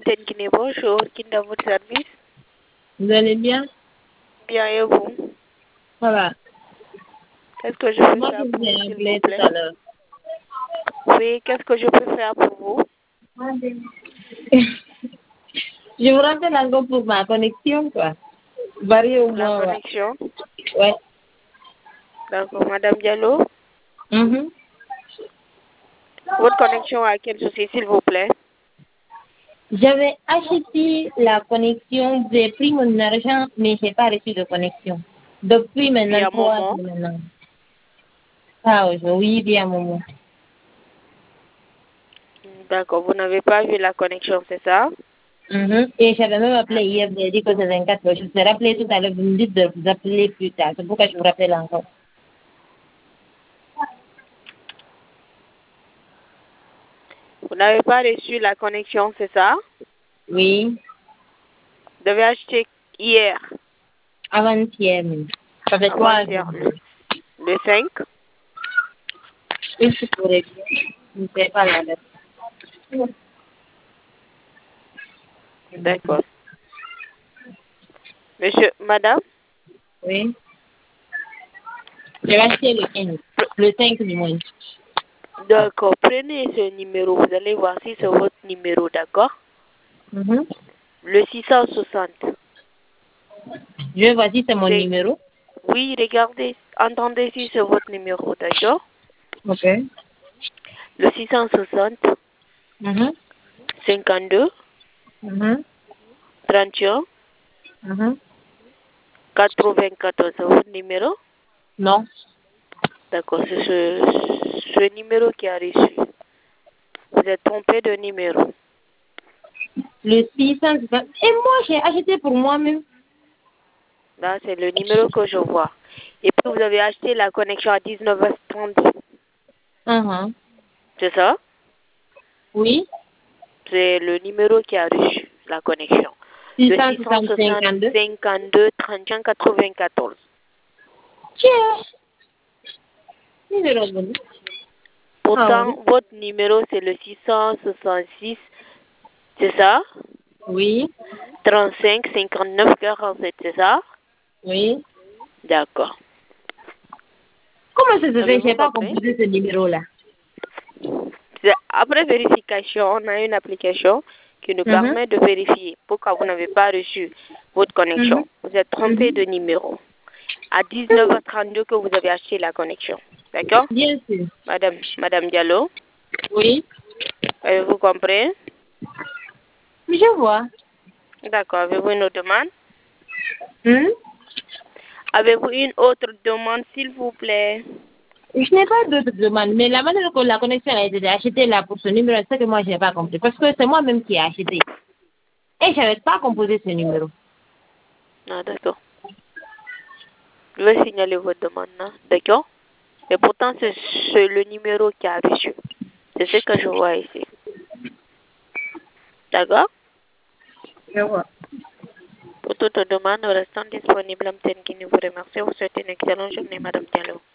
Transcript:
Tenguine, bonjour. Qui est dans votre service? Vous allez bien? Bien, et vous? Voilà. Qu'est-ce que je peux Moi, faire je pour vous ai vous, s'il appelé vous tout plaît? à l'heure. Oui, qu'est-ce que je peux faire pour vous? Je vous rappelle encore pour ma connexion, quoi. Varie au Pour la moins, ouais. connexion? Ouais. D'accord, Madame Diallo. Mhm. Votre connexion à quel souci, s'il vous plaît? J'avais acheté la connexion, j'ai pris mon argent, mais je n'ai pas reçu de connexion. Depuis Depuis maintenant, un 3 moment. jours maintenant. Ah, aujourd'hui, bien, moment. D'accord, vous n'avez pas vu la connexion, c'est ça? Mhm. Et j'avais même appelé hier, j'ai dit que c'est 24 heures. Je vous ai rappelé tout à l'heure, vous me dites de vous appeler plus tard. C'est pourquoi je vous rappelle encore. Vous n'avez pas reçu la connexion, c'est ça? Oui. Vous devez acheter hier, Avant-hier, même. Ça fait 3 jours. avant-hier, le 5. Oui, c'est correct. Je ne sais pas la date. D'accord. Monsieur, madame, Oui. Je vais acheter le 15. Le 5 du mois. d'accord, prenez ce numéro, vous allez voir si c'est votre numéro, d'accord? Mhm. Le 660. Je vois si c'est mon numéro. Oui, regardez, entendez si c'est votre numéro, d'accord? Ok. Le 660 Mhm. 52 Mhm. 31 Mhm. 94, c'est votre numéro? Non. D'accord, c'est ce numéro qui a reçu. Vous êtes trompé de numéro. Le 660. Et moi, j'ai acheté pour moi-même. Là, c'est le numéro que je vois. Et puis, vous avez acheté la connexion à 19h30. Mhm. C'est ça? Oui. C'est le numéro qui a reçu la connexion. Le 660 660 52. 52 31 94. Tiens. Numéro bon. Ah oui. Pourtant, votre numéro, c'est le 666. C'est ça? Oui. 35 59 47. C'est ça? Oui. D'accord. Comment ça se fait? Je Avez-vous n'ai pas compris? composé ce numéro-là. Après vérification, on a une application qui nous Mhm. permet de vérifier pourquoi vous n'avez pas reçu votre connexion. Mhm. Vous êtes trompé de numéro. À 19h32 que vous avez acheté la connexion. D'accord? Bien sûr. Madame Diallo, Oui. avez-vous compris? Je vois. D'accord. Avez-vous une autre demande? Hmm? Avez-vous une autre demande, s'il vous plaît? Je n'ai pas d'autres demandes, mais la manière que la connexion a été achetée là pour ce numéro, c'est ce que moi, je n'ai pas compris. Parce que c'est moi-même qui ai acheté. Et je n'avais pas composé ce numéro. Ah, d'accord. Je vais signaler votre demande, là. D'accord? Et pourtant, c'est le numéro qui a reçu. C'est ce que je vois ici. D'accord? Je vois. Pour toute demande, restant disponible, M. Tenguini vous remercie. Vous souhaitez une excellente journée, Madame Diallo.